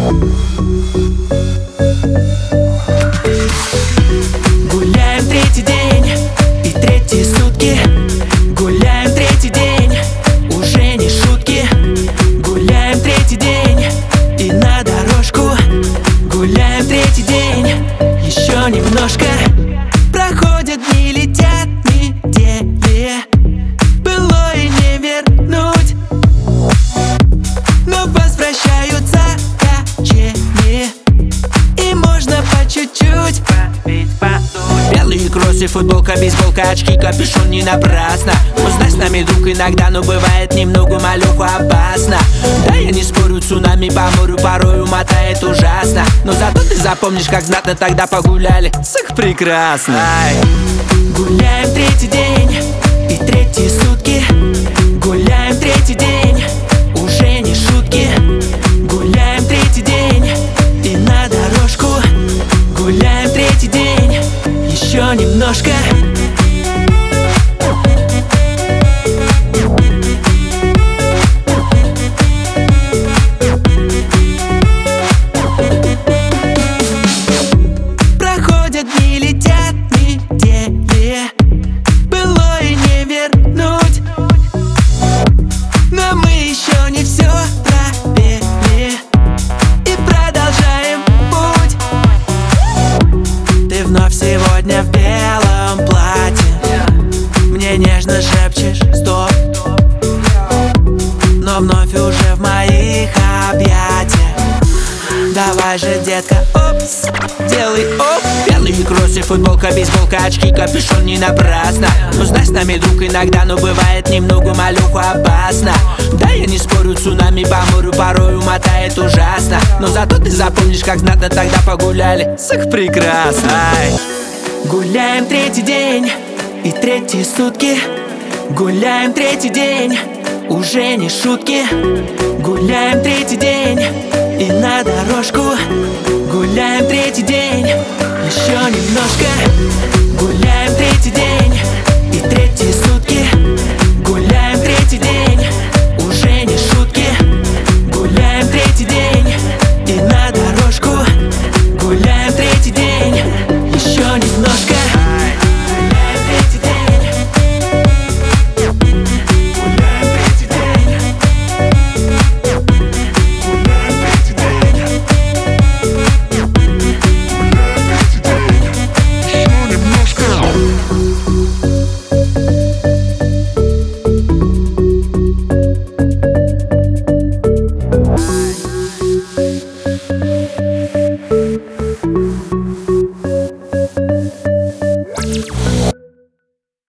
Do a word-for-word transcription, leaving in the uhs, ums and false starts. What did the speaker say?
Гуляем третий день и третьи сутки. Гуляем третий день, уже не шутки. Гуляем третий день и на дорожку. Гуляем третий день, еще немножко. Проходят дни, летят недели, былое не вернуть, но возвращаются качели, и можно по чуть-чуть попить, подуть. Белые кроссы, футболка, бейсболка, очки, капюшон не напрасно. Узнай с нами, друг, иногда, но бывает немного малюху опасно. Да, я не спорю, цунами по морю порою мотает ужасно, но зато ты запомнишь, как знатно тогда погуляли. Сых прекрасно. Ай. Гуляем третий день и третьи сутки. Гуляем третий день, уже не шутки. Гуляем третий день и на дорожку. Гуляем третий день, еще немножко. Проходят дни, летят недели, былое не вернуть, но мы еще не все пропели и продолжаем путь. Ты вновь сегодня в белом платье, мне нежно шепчешь стоп, но вновь уже в моих объятиях. Давай же, детка, опс, делай оп. Белые кроссы, футболка, бейсболка, очки, капюшон не напрасно. Узнай с нами, друг, иногда, но бывает немного малюху опасно. Да, я не спорю, цунами по морю порою мотает ужасно, но зато ты запомнишь, как знатно тогда погуляли. Сых прекрасно. Ай. Гуляем третий день и третьи сутки. Гуляем третий день, уже не шутки. Гуляем третий день и на дорожку. Гуляем третий день, еще немножко. Гуляем третий день и третьи сутки.